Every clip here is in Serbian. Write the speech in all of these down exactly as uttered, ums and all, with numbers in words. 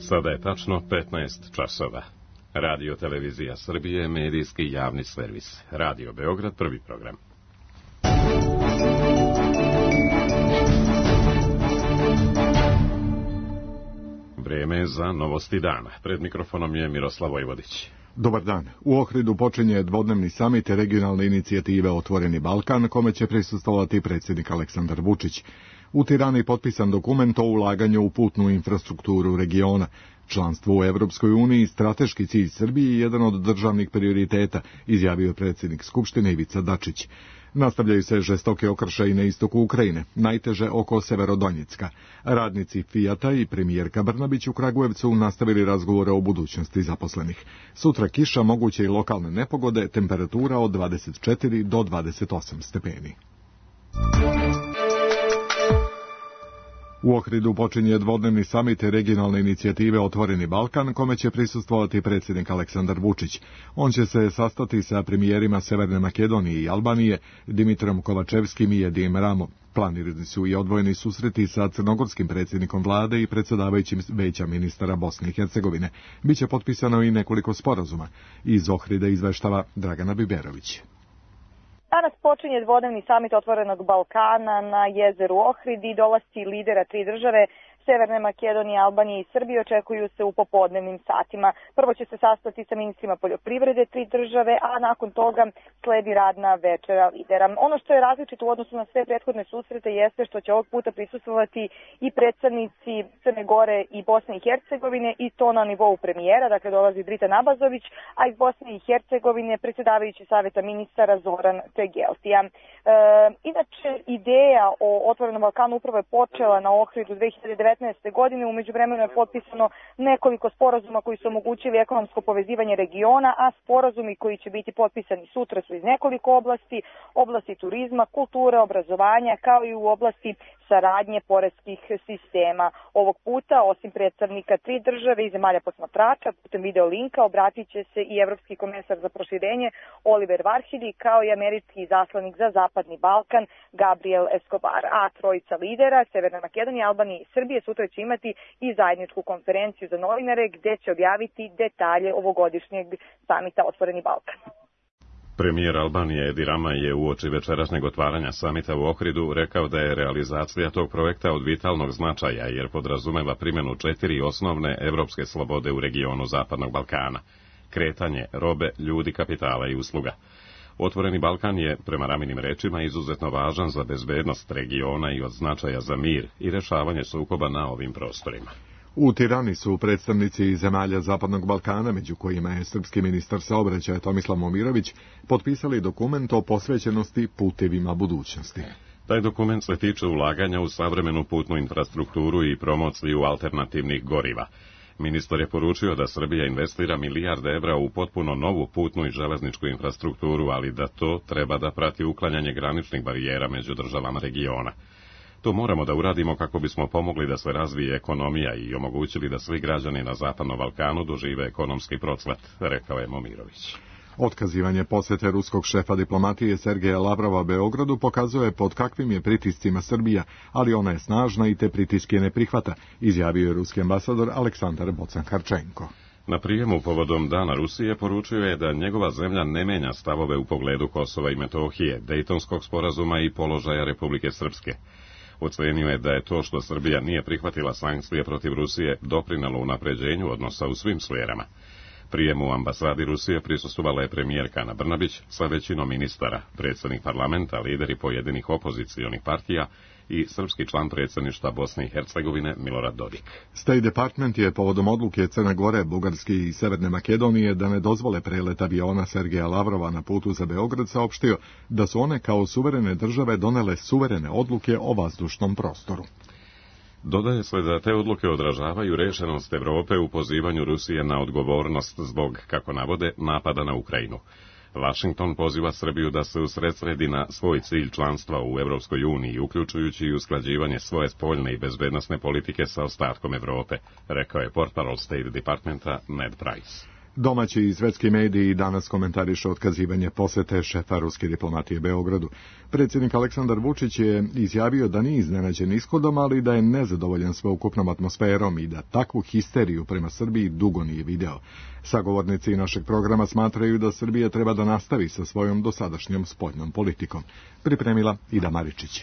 Sada je tačno petnaest časova. Radio Televizija Srbije, medijski javni servis. Radio Beograd, prvi program. Vreme je za novosti dana. Pred mikrofonom je Miroslav Vojvodić. Dobar dan. U Ohridu počinje dvodnevni samit regionalne inicijative Otvoreni Balkan, kome će prisustvovati predsjednik Aleksandar Vučić. U Tirani potpisan dokument o ulaganju u putnu infrastrukturu regiona. Članstvo u Evropskoj uniji strateški cilj Srbije je jedan od državnih prioriteta, izjavio predsjednik Skupštine Ivica Dačić. Nastavljaju se žestoke okršaji na istoku Ukrajine, najteže oko Severodonjecka. Radnici Fijata i premijerka Brnabić u Kragujevcu nastavili razgovore o budućnosti zaposlenih. Sutra kiša, moguće i lokalne nepogode, temperatura od dvadeset četiri do dvadeset osam stepeni. U Ohridu počinje dvodnevni samit regionalne inicijative Otvoreni Balkan, kome će prisustvovati predsjednik Aleksandar Vučić. On će se sastati sa premijerima Severne Makedonije i Albanije, Dimitrom Kovačevskim i Edijem Ramom. Planirani su i odvojeni susreti sa crnogorskim predsjednikom vlade i predsjedavajućim Veća ministara Bosne i Hercegovine. Biće potpisano i nekoliko sporazuma. Iz Ohrida izveštava Dragana Biberović. Danas počinje dvodnevni samit Otvorenog Balkana na jezeru Ohrid i dolasci lidera tri države, Severne Makedonije, Albanije i Srbije, očekuju se u popodnevnim satima. Prvo će se sastati sa ministrima poljoprivrede tri države, a nakon toga sledi radna večera lidera. Ono što je različito u odnosu na sve prethodne susrete jeste što će ovog puta prisustvovati i predstavnici Crne Gore i Bosne i Hercegovine, i to na nivou premijera, dakle dolazi Dritan Abazović, a iz Bosne i Hercegovine predsjedavajući Saveta ministara Zoran Tegeltija. E, inače, ideja o Otvorenom Balkanu upravo je počela na Ohridu dve hiljade devetnaeste. godine, u međuvremenu je potpisano nekoliko sporazuma koji su omogućili ekonomsko povezivanje regiona, a sporazumi koji će biti potpisani sutra su iz nekoliko oblasti, oblasti turizma, kulture, obrazovanja, kao i u oblasti saradnje poreskih sistema. Ovog puta, osim predstavnika tri države i zemalja posmatrača, putem video linka obratit će se i Evropski komesar za proširenje Oliver Varhelyi, kao i američki izaslanik za Zapadni Balkan Gabriel Escobar. A trojica lidera, Severne Makedonije, Albanije i Srbije, sutra će imati i zajedničku konferenciju za novinare gdje će objaviti detalje ovogodišnjeg samita Otvoreni Balkan. Premijer Albanije Edi Rama je uoči večerašnjeg otvaranja samita u Ohridu rekao da je realizacija tog projekta od vitalnog značaja jer podrazumeva primjenu četiri osnovne evropske slobode u regionu Zapadnog Balkana: kretanje robe, ljudi, kapitala i usluga. Otvoreni Balkan je, prema Raminim rečima, izuzetno važan za bezbednost regiona i od značaja za mir i rješavanje sukoba na ovim prostorima. U Tirani su predstavnici zemalja Zapadnog Balkana, među kojima je srpski ministar saobraćaja Tomislav Momirović, potpisali dokument o posvećenosti putevima budućnosti. Taj dokument se tiče ulaganja u savremenu putnu infrastrukturu i promociju alternativnih goriva. Ministar je poručio da Srbija investira milijarde evra u potpuno novu putnu i železničku infrastrukturu, ali da to treba da prati uklanjanje graničnih barijera među državama regiona. To moramo da uradimo kako bismo pomogli da se razvije ekonomija i omogućili da svi građani na Zapadnom Balkanu dožive ekonomski procvat, rekao je Momirović. Otkazivanje posjete ruskog šefa diplomatije Sergeja Lavrova Beogradu pokazuje pod kakvim je pritiscima Srbija, ali ona je snažna i te pritiske ne prihvata, izjavio je ruski ambasador Aleksandar Bocan-Harčenko. Na prijemu povodom Dana Rusije poručio je da njegova zemlja ne menja stavove u pogledu Kosova i Metohije, Dejtonskog sporazuma i položaja Republike Srpske. Ocenio je da je to što Srbija nije prihvatila sankcije protiv Rusije doprinelo unapređenju odnosa u svim sferama. Prijemu u ambasadi Rusije prisustvovala je premijerka Ana Brnabić sa većinom ministara, predsjednik parlamenta, lideri pojedinih opozicionih partija i srpski član predsjedništva Bosne i Hercegovine Milorad Dodik. State Department je povodom odluke Crne Gore, Bugarske i Severne Makedonije da ne dozvole prelet aviona Sergeja Lavrova na putu za Beograd saopštio da su one kao suverene države donele suverene odluke o vazdušnom prostoru. Dodaje se da te odluke odražavaju rešenost Evrope u pozivanju Rusije na odgovornost zbog, kako navode, napada na Ukrajinu. Washington poziva Srbiju da se usredsredi na svoj cilj članstva u Evropskoj uniji, uključujući i usklađivanje svoje spoljne i bezbednosne politike sa ostatkom Evrope, rekao je portparol State Departmenta Ned Price. Domaći i svetski mediji danas komentarišu otkazivanje posete šefa ruske diplomatije Beogradu. Predsjednik Aleksandar Vučić je izjavio da nije iznenađen ishodom, ali da je nezadovoljan sveukupnom atmosferom i da takvu histeriju prema Srbiji dugo nije video. Sagovornici našeg programa smatraju da Srbija treba da nastavi sa svojom dosadašnjom spoljnom politikom. Pripremila Ida Maričić.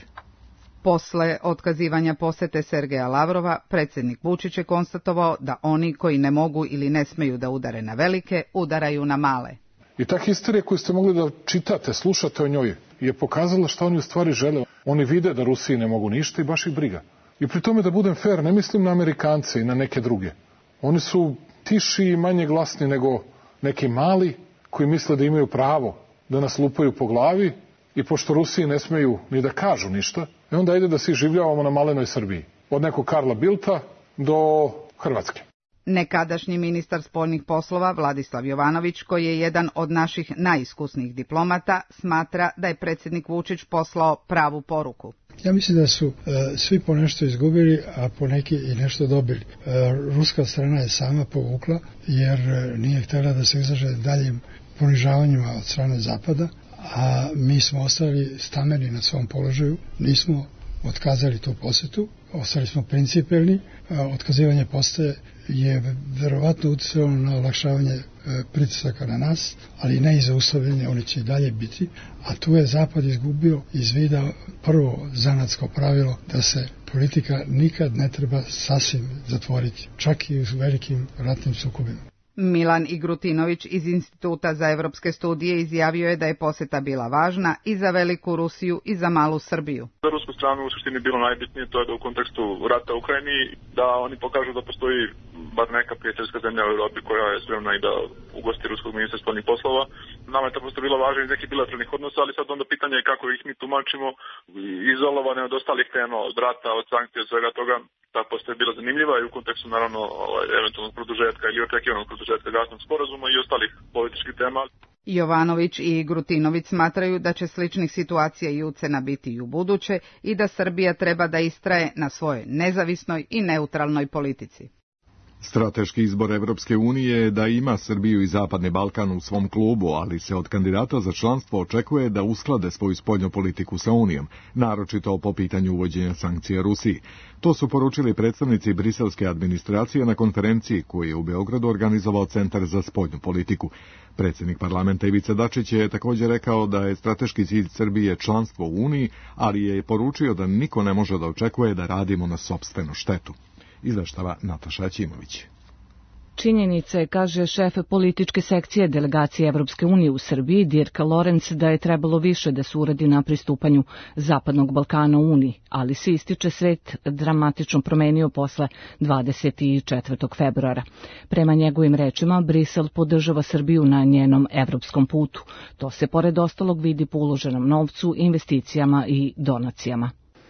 Posle otkazivanja posete Sergeja Lavrova, predsjednik Vučić je konstatovao da oni koji ne mogu ili ne smeju da udare na velike, udaraju na male. I ta histerija koju ste mogli da čitate, slušate o njoj, je pokazala šta oni u stvari žele. Oni vide da Rusiji ne mogu ništa i baš ih briga. I pri tome, da budem fair, ne mislim na Amerikance i na neke druge. Oni su tiši i manje glasni nego neki mali koji misle da imaju pravo da nas lupaju po glavi i pošto Rusiji ne smeju ni da kažu ništa, i onda ide da se življavamo na malenoj Srbiji. Od nekog Karla Bilta do Hrvatske. Nekadašnji ministar spoljnih poslova Vladislav Jovanović, koji je jedan od naših najiskusnijih diplomata, smatra da je predsjednik Vučić poslao pravu poruku. Ja mislim da su uh, svi po nešto izgubili, a po neki i nešto dobili. Uh, ruska strana je sama povukla, jer uh, nije htjela da se izlaže daljim ponižavanjima od strane Zapada, a mi smo ostali stameni na svom položaju, nismo otkazali tu posetu, ostali smo principijelni, otkazivanje posete je verovatno uticalo na olakšavanje pritisaka na nas, ali ne i zaustavljanje, oni će i dalje biti, a tu je Zapad izgubio iz vida prvo zanatsko pravilo da se politika nikad ne treba sasvim zatvoriti, čak i u velikim ratnim sukobima. Milan Igrutinović iz Instituta za evropske studije izjavio je da je poseta bila važna i za veliku Rusiju i za malu Srbiju. Za rusku stranu u suštini bilo najbitnije, to je da u kontekstu rata u Ukrajini, da oni pokažu da postoji bar neka prijateljska zemlja u Evropi koja je spremna i da ugosti ruskog ministra spoljnih poslova. Nama je to prosto bilo važno iz nekih bilateralnih odnosa, ali sad onda pitanje je kako ih mi tumačimo, izolovane od ostalih tema, od rata, od sankcija, od svega toga. Ta poseta je bila zanimljiva i u kontekstu naravno ovaj, eventualnog produžetka ili očekivanog produžetka gasnog sporazuma i ostalih političkih tema. Jovanović i Grutinović smatraju da će sličnih situacija i ucena biti i u buduće i da Srbija treba da istraje na svojoj nezavisnoj i neutralnoj politici. Strateški izbor Evropske unije je da ima Srbiju i Zapadni Balkan u svom klubu, ali se od kandidata za članstvo očekuje da usklade svoju spoljnu politiku sa Unijom, naročito po pitanju uvođenja sankcija Rusiji. To su poručili predstavnici briselske administracije na konferenciji koju je u Beogradu organizovao Centar za spoljnu politiku. Predsjednik parlamenta Ivica Dačić je također rekao da je strateški cilj Srbije članstvo u Uniji, ali je poručio da niko ne može da očekuje da radimo na sopstvenu štetu. Izveštava Nataša Ćimović. Činjenica je, kaže šef političke sekcije delegacije Evropske unije u Srbiji, Dirk Lorenz, da je trebalo više da se uradi na pristupanju Zapadnog Balkana u Uniji, ali se ističe svet dramatično promenio posle dvadeset četvrtog februara. Prema njegovim rečima, Brisel podržava Srbiju na njenom evropskom putu. To se pored ostalog vidi po uloženom novcu, investicijama i donacijama.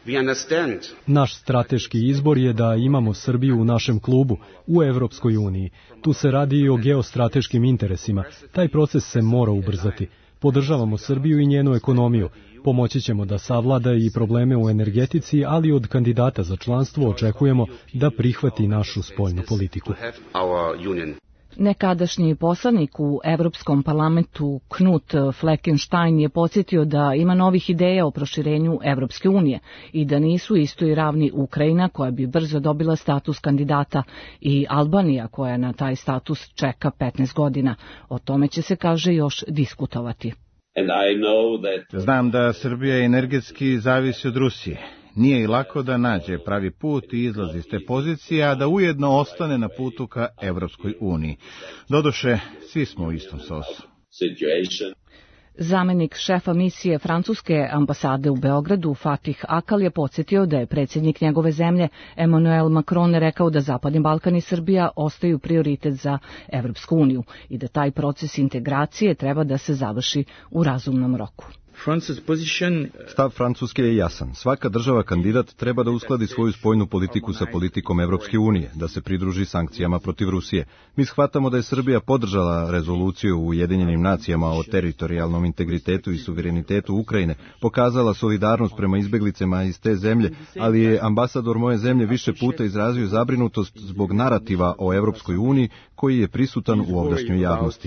Naš strateški izbor je da imamo Srbiju u našem klubu, u Evropskoj uniji. Tu se radi i o geostrateškim interesima. Taj proces se mora ubrzati. Podržavamo Srbiju i njenu ekonomiju. Pomoći ćemo da savlada i probleme u energetici, ali od kandidata za članstvo očekujemo da prihvati našu spoljnu politiku. Nekadašnji poslanik u Evropskom parlamentu Knut Fleckenstein je podsjetio da ima novih ideja o proširenju Evropske unije i da nisu istoj ravni Ukrajina, koja bi brzo dobila status kandidata, i Albanija, koja na taj status čeka petnaest godina. O tome će se, kaže, još diskutovati. Znam da Srbija energetski zavisi od Rusije. Nije i lako da nađe pravi put i izlaz iz te pozicije, a da ujedno ostane na putu ka Evropskoj uniji. Doduše, svi smo u istom sosu. Zamenik šefa misije francuske ambasade u Beogradu, Fatih Akal, je podsjetio da je predsjednik njegove zemlje, Emmanuel Macron, rekao da Zapadni Balkan i Srbija ostaju prioritet za Evropsku uniju i da taj proces integracije treba da se završi u razumnom roku. Stav Francuske je jasan. Svaka država kandidat treba da uskladi svoju spoljnu politiku sa politikom Evropske unije, da se pridruži sankcijama protiv Rusije. Mi shvatamo da je Srbija podržala rezoluciju u Ujedinjenim nacijama o teritorijalnom integritetu i suverenitetu Ukrajine, pokazala solidarnost prema izbeglicama iz te zemlje, ali je ambasador moje zemlje više puta izrazio zabrinutost zbog narativa o Evropskoj uniji koji je prisutan u ovdašnjoj javnosti.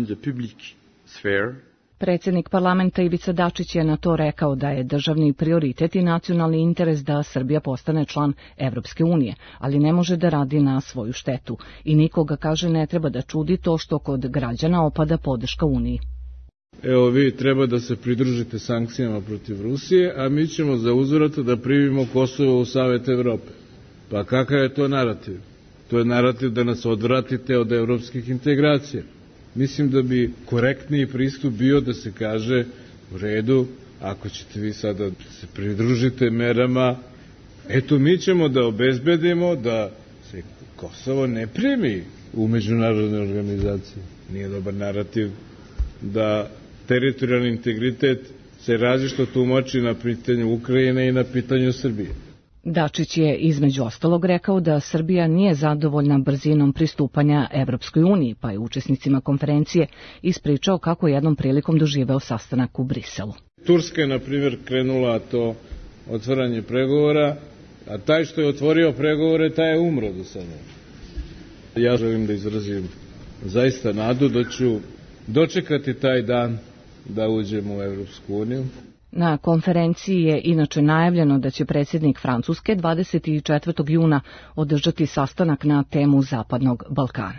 Predsjednik parlamenta Ivica Dačić je na to rekao da je državni prioritet i nacionalni interes da Srbija postane član Evropske unije, ali ne može da radi na svoju štetu. I nikoga, kaže, ne treba da čudi to što kod građana opada podrška Uniji. Evo, vi treba da se pridružite sankcijama protiv Rusije, a mi ćemo za uzvrat da primimo Kosovo u Savet Evrope. Pa kakav je to narativ? To je narativ da nas odvratite od evropskih integracija. Mislim da bi korektniji pristup bio da se kaže u redu, ako ćete vi sada se pridružite merama, eto mi ćemo da obezbedimo da se Kosovo ne primi u međunarodne organizacije. Nije dobar narativ da teritorijalni integritet se različito tumači na pitanju Ukrajine i na pitanju Srbije. Dačić je između ostalog rekao da Srbija nije zadovoljna brzinom pristupanja Evropskoj uniji, pa je učesnicima konferencije ispričao kako jednom prilikom doživeo sastanak u Briselu. Turska je, na primjer, krenula to otvaranje pregovora, a taj što je otvorio pregovore, taj je umro do sada. Ja želim da izrazim zaista nadu da ću dočekati taj dan da uđemo u Evropsku uniju. Na konferenciji je inače najavljeno da će predsjednik Francuske dvadeset četvrtog juna održati sastanak na temu Zapadnog Balkana.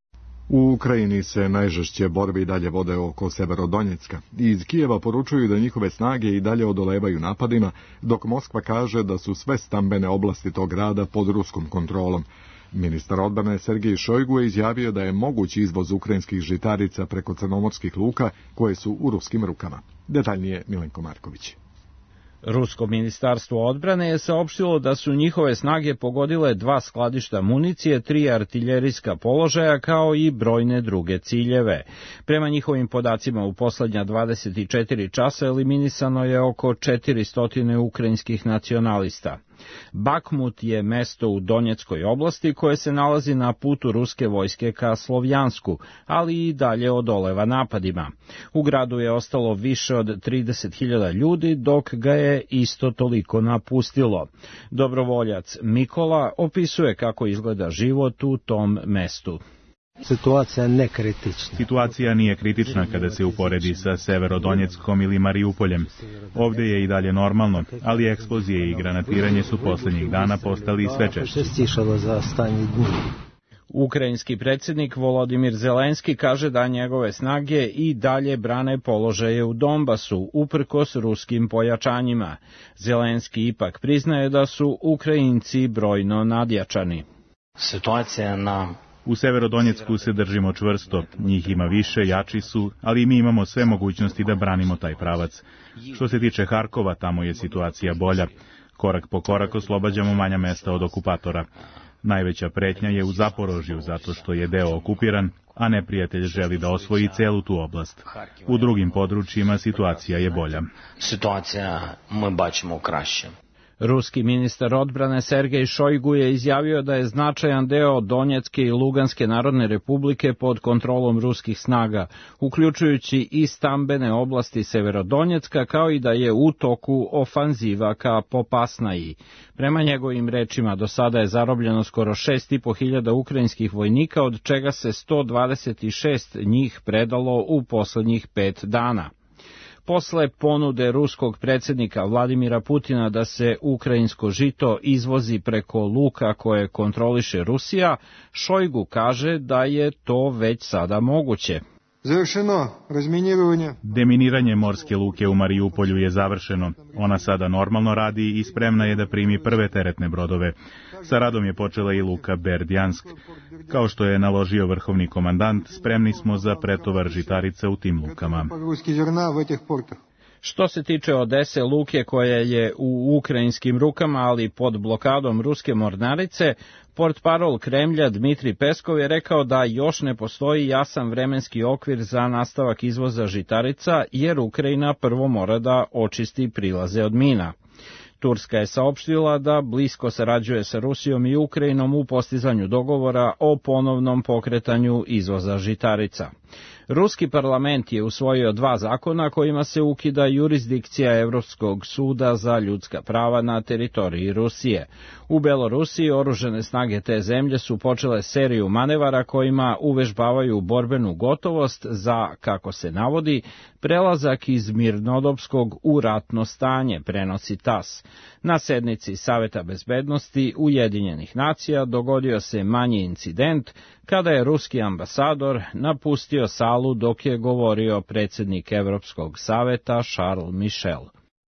U Ukrajini se najžešće borbe i dalje vode oko Severodonjecka. Iz Kijeva poručuju da njihove snage i dalje odolevaju napadima, dok Moskva kaže da su sve stambene oblasti tog grada pod ruskom kontrolom. Ministar odbrane Sergej Šojgu je izjavio da je moguć izvoz ukrajinskih žitarica preko crnomorskih luka koje su u ruskim rukama. Detaljnije Milenko Marković. Rusko ministarstvo odbrane je saopštilo da su njihove snage pogodile dva skladišta municije, tri artiljerijska položaja kao i brojne druge ciljeve. Prema njihovim podacima u poslednja dvadeset četiri časa eliminisano je oko četiristo ukrajinskih nacionalista. Bakmut je mesto u Donjeckoj oblasti koje se nalazi na putu ruske vojske ka Slovjansku, ali i dalje odoleva napadima. U gradu je ostalo više od trideset hiljada ljudi, dok ga je isto toliko napustilo. Dobrovoljac Mikola opisuje kako izgleda život u tom mestu. Situacija ne kritična. Situacija nije kritična kada se uporedi sa Severodonjeckom ili Marijupoljem. Ovde je i dalje normalno, ali eksplozije i granatiranje su poslednjih dana postali sve češće. Ukrajinski predsjednik Volodimir Zelenski kaže da njegove snage i dalje brane položaje u Donbasu, uprkos ruskim pojačanjima. Zelenski ipak priznaje da su Ukrajinci brojno nadjačani. Situacija na U Severodonjecku se držimo čvrsto, njih ima više, jači su, ali mi imamo sve mogućnosti da branimo taj pravac. Što se tiče Harkova, tamo je situacija bolja. Korak po korak oslobađamo manja mesta od okupatora. Najveća pretnja je u Zaporožju, zato što je deo okupiran, a neprijatelj želi da osvoji celu tu oblast. U drugim područjima situacija je bolja. Situacija mi bačimo kraće. Ruski ministar odbrane Sergej Šojgu je izjavio da je značajan deo Donjecke i Luganske narodne republike pod kontrolom ruskih snaga, uključujući i stambene oblasti Severodonjecka, kao i da je u toku ofanziva ka Popasnaji. Prema njegovim rečima, do sada je zarobljeno skoro šest i po hiljada ukrajinskih vojnika, od čega se sto dvadeset šest njih predalo u poslednjih pet dana. Posle ponude ruskog predsjednika Vladimira Putina da se ukrajinsko žito izvozi preko luka koje kontroliše Rusija, Šojgu kaže da je to već sada moguće. Deminiranje morske luke u Marijupolju je završeno. Ona sada normalno radi i spremna je da primi prve teretne brodove. Sa radom je počela i luka Berdjansk. Kao što je naložio vrhovni komandant, spremni smo za pretovar žitarica u tim lukama. Što se tiče Odese, luke koja je u ukrajinskim rukama, ali pod blokadom ruske mornarice, portparol Kremlja Dmitri Peskov je rekao da još ne postoji jasan vremenski okvir za nastavak izvoza žitarica, jer Ukrajina prvo mora da očisti prilaze od mina. Turska je saopštila da blisko sarađuje sa Rusijom i Ukrajinom u postizanju dogovora o ponovnom pokretanju izvoza žitarica. Ruski parlament je usvojio dva zakona kojima se ukida jurisdikcija Evropskog suda za ljudska prava na teritoriji Rusije. U Belorusiji oružane snage te zemlje su počele seriju manevara kojima uvežbavaju borbenu gotovost za, kako se navodi, prelazak iz mirnodopskog u ratno stanje, prenosi TAS. Na sednici Saveta bezbednosti Ujedinjenih nacija dogodio se manji incident kada je ruski ambasador napustio salu dok je govorio predsjednik Evropskog saveta Charles Michel.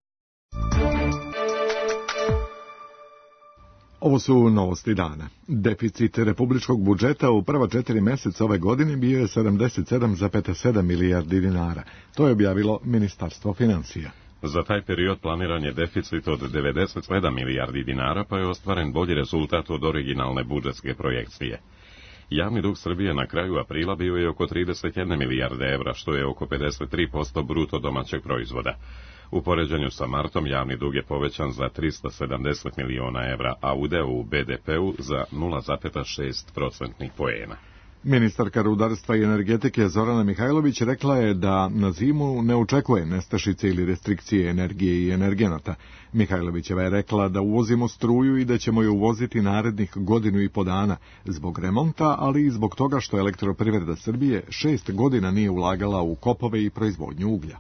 Ovo su novosti dana. Deficit republičkog budžeta u prva četiri mjeseca ove godine bio je sedamdeset sedam zarez sedam milijardi dinara. To je objavilo Ministarstvo financija. Za taj period planiran je deficit od devedeset sedam milijardi dinara, pa je ostvaren bolji rezultat od originalne budžetske projekcije. Javni dug Srbije na kraju aprila bio je oko trideset jedne milijarde evra, što je oko pedeset tri posto bruto domaćeg proizvoda. U poređenju sa martom javni dug je povećan za trista sedamdeset miliona evra, a udeo u be de peu za nula zarez šest procentnih poena. Ministarka rudarstva i energetike Zorana Mihajlović rekla je da na zimu ne očekuje nestašice ili restrikcije energije i energenata. Mihajlovićeva je rekla da uvozimo struju i da ćemo je uvoziti narednih godinu i po dana zbog remonta, ali i zbog toga što Elektroprivreda Srbije šest godina nije ulagala u kopove i proizvodnju uglja.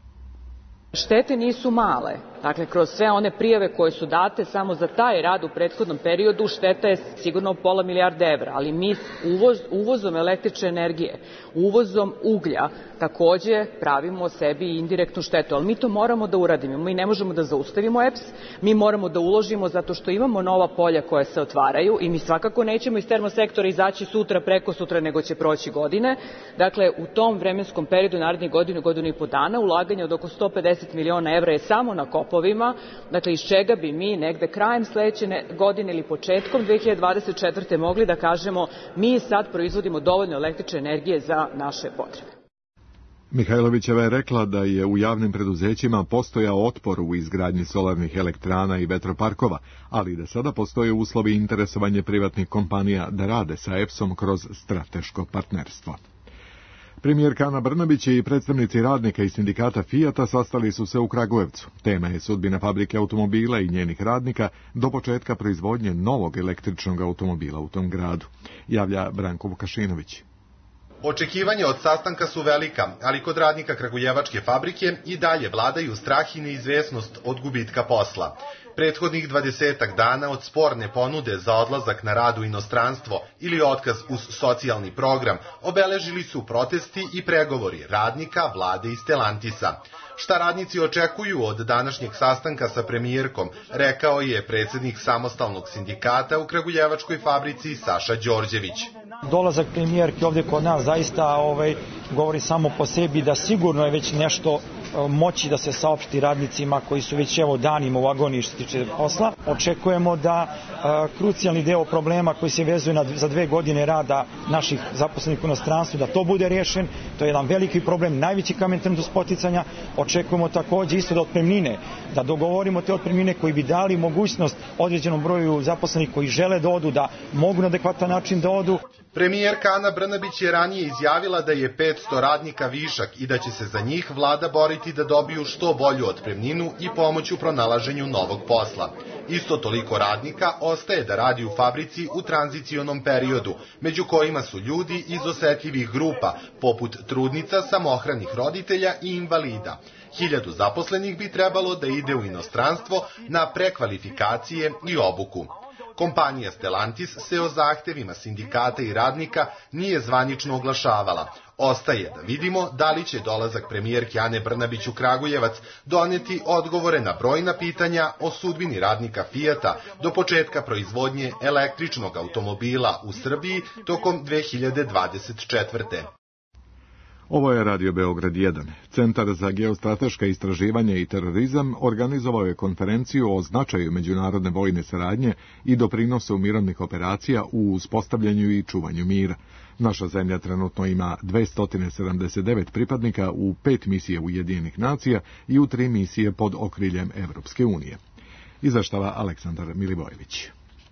Štete nisu male. Dakle, kroz sve one prijave koje su date samo za taj rad u prethodnom periodu, šteta je sigurno pola milijarde evra, ali mi uvoz, uvozom električne energije, uvozom uglja, takođe pravimo sebi indirektnu štetu, ali mi to moramo da uradimo. Mi ne možemo da zaustavimo E P S, mi moramo da uložimo zato što imamo nova polja koja se otvaraju i mi svakako nećemo iz termosektora izaći sutra, preko sutra, nego će proći godine. Dakle, u tom vremenskom periodu, narednih godinu, godinu i po dana, ulaganje od oko sto pedeset miliona evra je samo na kopovima, dakle iz čega bi mi negde krajem sledeće godine ili početkom dve hiljade dvadeset četvrte mogli da kažemo mi sad proizvodimo dovoljno električne energije za naše potrebe. Mihajlovićeva je rekla da je u javnim preduzećima postojao otpor u izgradnji solarnih elektrana i vetroparkova, ali da sada postoje uslovi interesovanja privatnih kompanija da rade sa E P S-om kroz strateško partnerstvo. Premijerka Ana Brnabić i predstavnici radnika i sindikata Fijata sastali su se u Kragujevcu. Tema je sudbina fabrike automobila i njenih radnika do početka proizvodnje novog električnog automobila u tom gradu, javlja Branko Vukašinović. Očekivanja od sastanka su velika, ali kod radnika kragujevačke fabrike i dalje vladaju strah i neizvesnost od gubitka posla. Prethodnih dvadesetak dana od sporne ponude za odlazak na rad u inostranstvo ili otkaz uz socijalni program obeležili su protesti i pregovori radnika, vlade i Stellantisa. Šta radnici očekuju od današnjeg sastanka sa premijerkom, rekao je predsjednik samostalnog sindikata u kragujevačkoj fabrici Saša Đorđević. Dolazak premijerke ovdje kod nas zaista ovaj, govori samo po sebi da sigurno je već nešto moći da se saopšti radnicima koji su već evo danima u agoniji što se tiče posla. Očekujemo da a, krucijalni deo problema koji se vezuje na, za dve godine rada naših zaposlenih u inostranstvu, da to bude rješen. To je jedan veliki problem, najveći kamen trnju spoticanja. Očekujemo takođe isto da otpremnine, da dogovorimo te otpremnine koji bi dali mogućnost određenom broju zaposlenih koji žele da odu, da mogu na adekvatan način da odu. Premijerka Ana Brnabić je ranije izjavila da je petsto radnika višak i da će se za njih vlada boriti da dobiju što bolju otpremninu i pomoć u pronalaženju novog posla. Isto toliko radnika ostaje da radi u fabrici u tranzicionom periodu, među kojima su ljudi iz osetljivih grupa, poput trudnica, samohranih roditelja i invalida. Hiljadu zaposlenih bi trebalo da ide u inostranstvo na prekvalifikacije i obuku. Kompanija Stellantis se o zahtevima sindikata i radnika nije zvanično oglašavala. Ostaje da vidimo da li će dolazak premijerke Ane Brnabić u Kragujevac doneti odgovore na brojna pitanja o sudbini radnika Fijata do početka proizvodnje električnog automobila u Srbiji tokom dve hiljade dvadeset četvrte. Ovo je Radio Beograd jedan. Centar za geostrateška istraživanja i terorizam organizovao je konferenciju o značaju međunarodne vojne saradnje i doprinose u mirovnih operacija u uspostavljanju i čuvanju mira. Naša zemlja trenutno ima dvesta sedamdeset devet pripadnika u pet misije Ujedinjenih nacija i u tri misije pod okriljem Evropske unije. Izveštava Aleksandar Milivojević.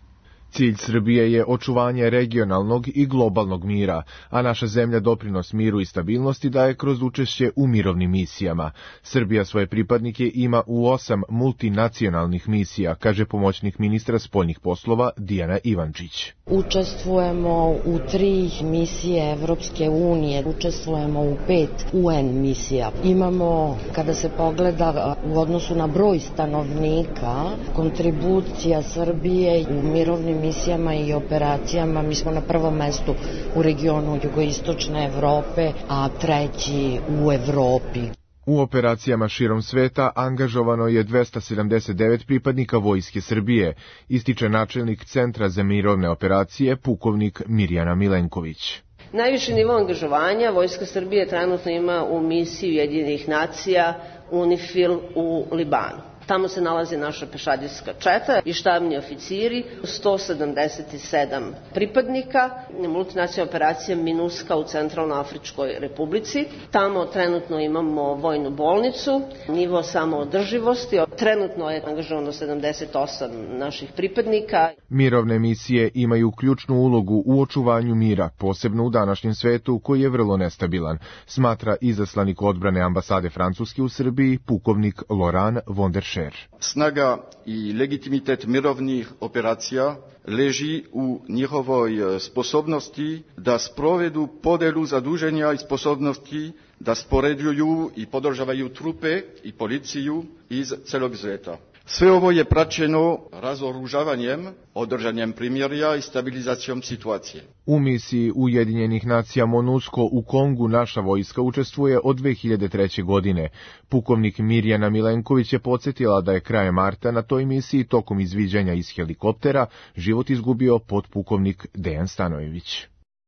Cilj Srbije je očuvanje regionalnog i globalnog mira, a naša zemlja doprinos miru i stabilnosti daje kroz učešće u mirovnim misijama. Srbija svoje pripadnike ima u osam multinacionalnih misija, kaže pomoćnik ministra spoljnih poslova Dijana Ivančić. Učestvujemo u tri misije Evropske unije, učestvujemo u pet U N misija. Imamo, kada se pogleda u odnosu na broj stanovnika, kontribucija Srbije u mirovnim misijama i operacijama, mi smo na prvom mestu u regionu jugoistočne Evrope, a treći u Evropi. U operacijama širom sveta angažovano je dvesta sedamdeset devet pripadnika Vojske Srbije, ističe načelnik Centra za mirovne operacije, pukovnik Mirjana Milenković. Najviši nivo angažovanja Vojska Srbije trenutno ima u misiji Ujedinjenih nacija UNIFIL u Libanu. Tamo se nalazi naša pešadijska četa i štabni oficiri, sto sedamdeset sedam pripadnika, multinacionalna operacija MINUSCA u Centralnoafričkoj republici. Tamo trenutno imamo vojnu bolnicu, nivo samoodrživosti. Trenutno je angažovano sedamdeset osam naših pripadnika. Mirovne misije imaju ključnu ulogu u očuvanju mira, posebno u današnjem svetu koji je vrlo nestabilan, smatra izaslanik odbrane ambasade Francuske u Srbiji, pukovnik Laurent von der Scher. Snaga i legitimitet mirovnih operacija leži u njihovoj sposobnosti da sprovedu podelu zaduženja i sposobnosti da spoređuju i podržavaju trupe i policiju iz celog sveta. Sve ovo je praćeno razoružavanjem, održanjem primirja i stabilizacijom situacije. U misiji Ujedinjenih nacija MONUSCO u Kongu naša vojska učestvuje od dve hiljade treće. godine. Pukovnik Mirjana Milenković je podsjetila da je krajem marta na toj misiji tokom izviđanja iz helikoptera život izgubio potpukovnik Dejan Stanojević.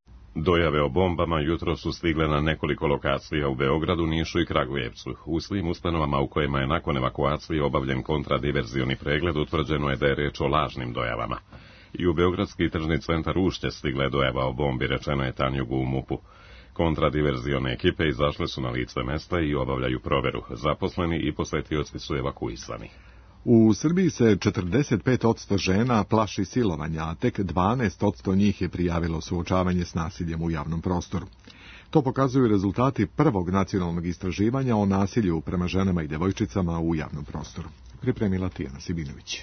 Dojave o bombama jutro su stigle na nekoliko lokacija u Beogradu, Nišu i Kragujevcu. U svim ustanovama u kojima je nakon evakuacije obavljen kontradiverzioni pregled utvrđeno je da je reč o lažnim dojavama. I u Beogradski tržni centar Ušće stigla je dojava o bombi, rečeno je Tanjugu u MUP-u. Kontradiverzione ekipe izašle su na lice mesta i obavljaju proveru. Zaposleni i posetioci su evakuisani. U Srbiji se četrdeset pet posto žena plaši silovanja, a tek dvanaest posto njih je prijavilo suočavanje s nasiljem u javnom prostoru. To pokazuju rezultati prvog nacionalnog istraživanja o nasilju prema ženama i devojčicama u javnom prostoru. Pripremila Tijana Sibinović.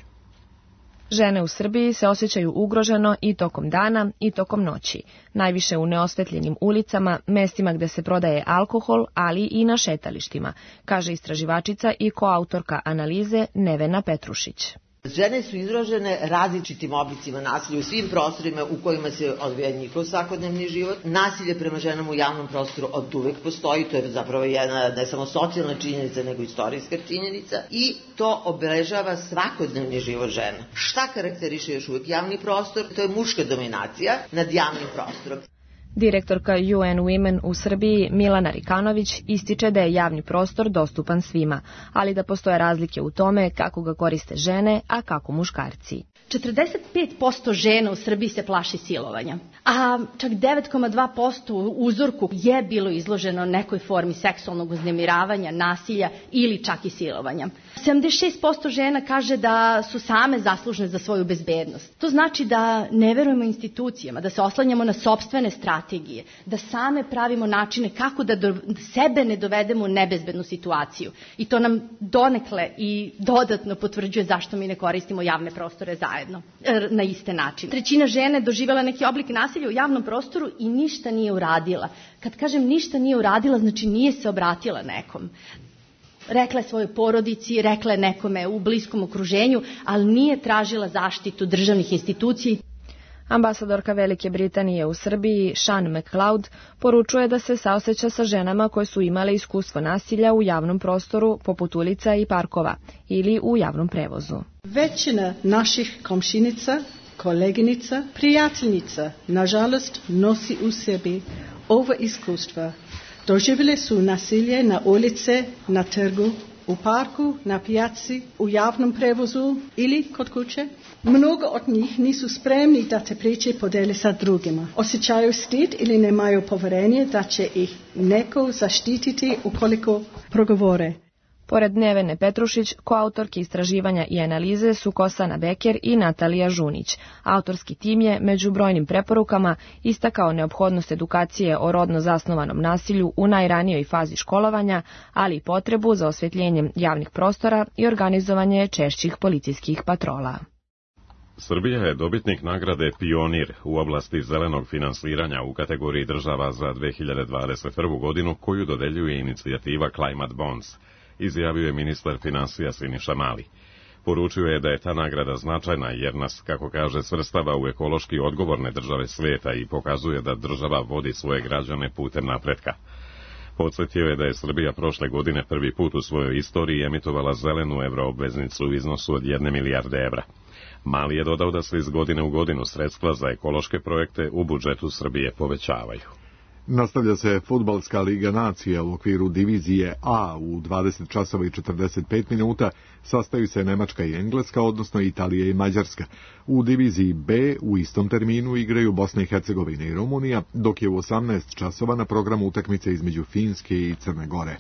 Žene u Srbiji se osjećaju ugroženo i tokom dana i tokom noći, najviše u neosvetljenim ulicama, mestima gde se prodaje alkohol, ali i na šetalištima, kaže istraživačica i koautorka analize Nevena Petrušić. Žene su izložene različitim oblicima nasilja u svim prostorima u kojima se odvija njihov svakodnevni život. Nasilje prema ženama u javnom prostoru od uvek postoji, to je zapravo jedna ne samo socijalna činjenica, nego istorijska činjenica i to obeležava svakodnevni život žena. Šta karakteriše još uvek javni prostor? To je muška dominacija nad javnim prostorom. Direktorka U N Women u Srbiji Milana Rikanović ističe da je javni prostor dostupan svima, ali da postoje razlike u tome kako ga koriste žene, a kako muškarci. četrdeset pet posto žena u Srbiji se plaši silovanja, a čak devet zarez dva posto u uzorku je bilo izloženo nekoj formi seksualnog uznemiravanja, nasilja ili čak i silovanja. sedamdeset šest posto žena kaže da su same zaslužne za svoju bezbednost. To znači da ne verujemo institucijama, da se oslanjamo na sopstvene strategije, da same pravimo načine kako da do sebe ne dovedemo u nebezbednu situaciju. I to nam donekle i dodatno potvrđuje zašto mi ne koristimo javne prostore zajedno na iste načine. Trećina žene doživjela neki oblik nasilja u javnom prostoru i ništa nije uradila. Kad kažem ništa nije uradila, znači nije se obratila nekom. Rekla je svojoj porodici, rekla je nekome u bliskom okruženju, ali nije tražila zaštitu državnih institucija. Ambasadorka Velike Britanije u Srbiji, Sean McLeod, poručuje da se saoseća sa ženama koje su imale iskustvo nasilja u javnom prostoru, poput ulica i parkova, ili u javnom prevozu. Većina naših komšinica, koleginica, prijateljica, nažalost, nosi u sebi ova iskustva Doživjeli su nasilje na ulice, na trgu, u parku, na pijaci, u javnom prevozu ili kod kuće. Mnogo od njih nisu spremni da te priče podeli sa drugima. Osjećaju stid ili nemaju povjerenje da će ih neko zaštititi ukoliko progovore. Pored Nevene Petrušić, koautorki istraživanja i analize su Kosana Beker i Natalija Žunić. Autorski tim je među brojnim preporukama istakao neophodnost edukacije o rodno zasnovanom nasilju u najranijoj fazi školovanja, ali i potrebu za osvjetljenjem javnih prostora i organizovanje češćih policijskih patrola. Srbija je dobitnik nagrade Pionir u oblasti zelenog finansiranja u kategoriji država za dve hiljade dvadeset prvu godinu koju dodeljuje inicijativa Climate Bonds, izjavio je ministar finansija Siniša Mali. Poručio je da je ta nagrada značajna jer nas, kako kaže, svrstava u ekološki odgovorne države svijeta i pokazuje da država vodi svoje građane putem napretka. Podsjetio je da je Srbija prošle godine prvi put u svojoj istoriji emitovala zelenu euroobveznicu u iznosu od jedne milijarde evra. Mali je dodao da se iz godine u godinu sredstva za ekološke projekte u budžetu Srbije povećavaju. Nastavlja se fudbalska Liga nacija u okviru divizije A u dvadeset časova i četrdeset pet minuta. Sastaju se Nemačka i Engleska, odnosno Italija i Mađarska. U diviziji B u istom terminu igraju Bosna i Hercegovina i Rumunija, dok je u osamnaest časova na programu utakmice između Finske i Crne Gore.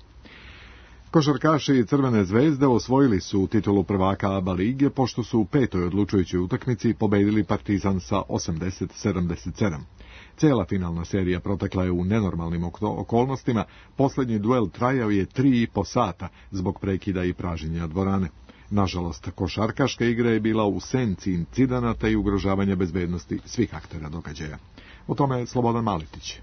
Košarkaši Crvene zvezde osvojili su titulu prvaka A B A lige pošto su u petoj odlučujućoj utakmici pobedili Partizan sa osamdeset sedamdeset sedam. Cijela finalna serija protekla je u nenormalnim okolnostima, posljednji duel trajao je tri i po sata zbog prekida i pražnjenja dvorane. Nažalost, košarkaška igra je bila u senci incidenata i ugrožavanja bezbednosti svih aktera događaja. O tome je Slobodan Maletić.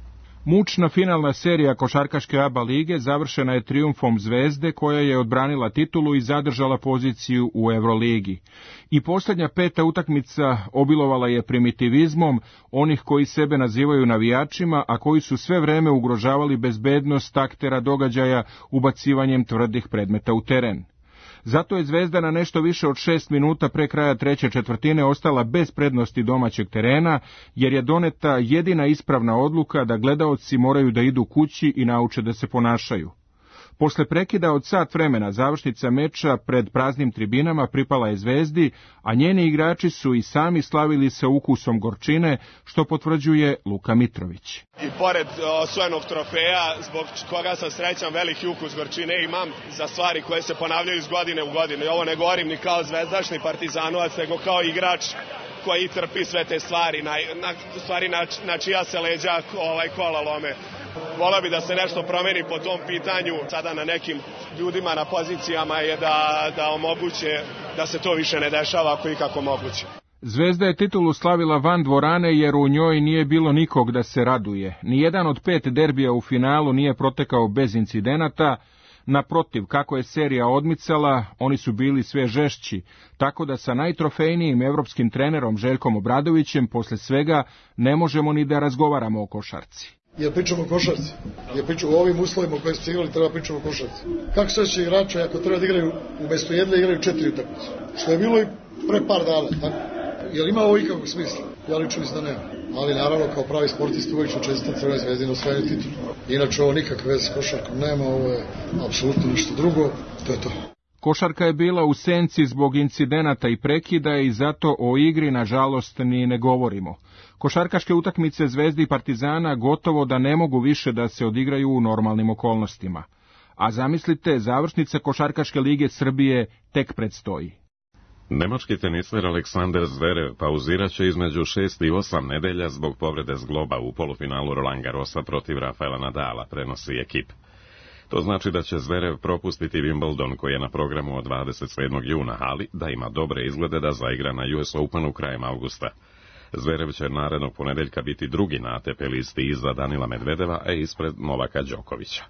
Mučna finalna serija košarkaške A B A lige završena je trijumfom Zvezde koja je odbranila titulu i zadržala poziciju u Euroligi. I posljednja peta utakmica obilovala je primitivizmom onih koji sebe nazivaju navijačima, a koji su sve vreme ugrožavali bezbednost aktera događaja ubacivanjem tvrdih predmeta u teren. Zato je Zvezda na nešto više od šest minuta pre kraja treće četvrtine ostala bez prednosti domaćeg terena, jer je doneta jedina ispravna odluka da gledaoci moraju da idu kući i nauče da se ponašaju. Posle prekida od sat vremena završnica meča pred praznim tribinama pripala je Zvezdi, a njeni igrači su i sami slavili sa ukusom gorčine, što potvrđuje Luka Mitrović. I pored osvojenog trofeja, zbog koga sam srećan, veliki ukus gorčine imam za stvari koje se ponavljaju iz godine u godinu. I ovo ne govorim ni kao zvezdaš, ni partizanovac, nego kao igrač koji trpi sve te stvari, na, na, stvari na, na čija se leđa ovaj, kola lome. Voleo bi da se nešto promeni po tom pitanju. Sada na nekim ljudima na pozicijama je da, da omoguće da se to više ne dešava ako ikako moguće. Zvezda je titulu slavila van dvorane jer u njoj nije bilo nikog da se raduje. Nijedan od pet derbija u finalu nije protekao bez incidenata. Naprotiv, kako je serija odmicala, oni su bili sve žešći, tako da sa najtrofejnijim evropskim trenerom Željkom Obradovićem posle svega ne možemo ni da razgovaramo o košarci. Jer pričamo o košarci, jer pričamo o ovim uslovima u kojima smo igrali, treba pričamo o košarci. Kako se osjeća igrača ako treba da igraju umjesto jedne, igraju četiri utakmice? Što je bilo i pre par dana, tako? Jel ima ovo ikakvog smisla? Ja lično mislim da nema. Ali naravno, kao pravi sportist uvijek ću čestitam Crvenoj zvezdi na osvajanju titula. Inače, ovo nikakve veze s košarkom nema, ovo je apsolutno nešto drugo, to je to. Košarka je bila u senci zbog incidenata i prekida i zato o igri, nažalost, ni ne govorimo. Košarkaške utakmice Zvezde i Partizana gotovo da ne mogu više da se odigraju u normalnim okolnostima. A zamislite, završnica Košarkaške lige Srbije tek predstoji. Nemački teniser Aleksander Zverev pauzirat će između šest i osam nedelja zbog povrede zgloba u polufinalu Roland Garrosa protiv Rafaela Nadala, prenosi ekip. To znači da će Zverev propustiti Wimbledon koji je na programu od dvadeset sedmog juna, ali da ima dobre izglede da zaigra na U S Openu krajem avgusta. Zverev će narednog ponedeljka biti drugi na A T P listi iza Danila Medvedeva, a ispred Novaka Đokovića.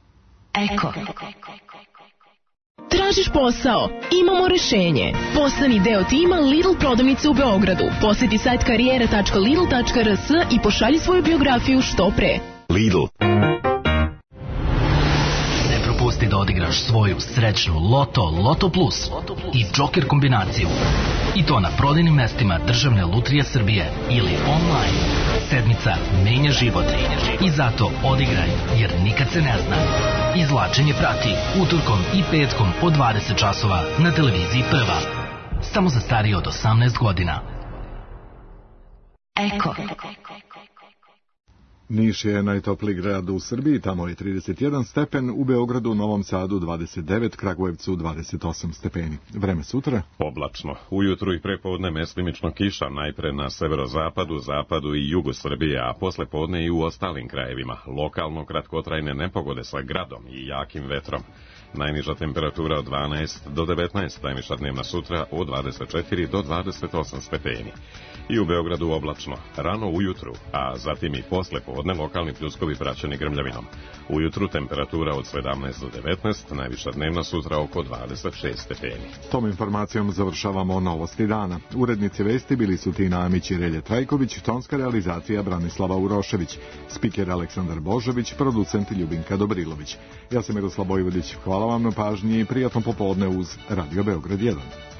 Eko. Tražiš posao? Imamo rešenje. Postani deo tima Lidl prodavnice u Beogradu. Posjeti sajt karijera tačka lidl tačka r s i pošalji svoju biografiju što pre. Lidl. mogućnosti da odigraš svoju srećnu Loto, Loto Plus i Joker kombinaciju. I to na prodajnim mestima Državne lutrije Srbije ili online. Sedmica menja život i zato odigraj, jer nikad se ne zna. Izvlačenje prati utorkom i petkom od dvadeset časova na televiziji Prva. Samo za starije od osamnaest godina. Eko. Niš je najtopliji grad u Srbiji, tamo je trideset jedan stepen, u Beogradu, Novom Sadu dvadeset devet, Kragujevcu dvadeset osam stepeni. Vreme sutra? Oblačno. Ujutru i prepodne mestimično kiša, najpre na severozapadu, zapadu i jugu Srbije, a posle podne i u ostalim krajevima. Lokalno kratkotrajne nepogode sa gradom i jakim vetrom. Najniža temperatura od dvanaest do devetnaest, najviša dnevna sutra od dvadeset četiri do dvadeset osam stepeni. I u Beogradu oblačno, rano ujutru, a zatim i posle podne lokalni pljuskovi praćeni grmljavinom. Ujutru temperatura od sedamnaest do devetnaest, najviša dnevna sutra oko dvadeset šest stepeni. Tom informacijom završavamo novosti dana. Urednici vesti bili su Tina Amić i Relje Trajković, tonska realizacija Branislava Urošević, spiker Aleksandar Božović, producent Ljubinka Dobrilović. Ja sam Miroslav Bojvodić, hvala vam na pažnji i prijatno popodne uz Radio Beograd jedan.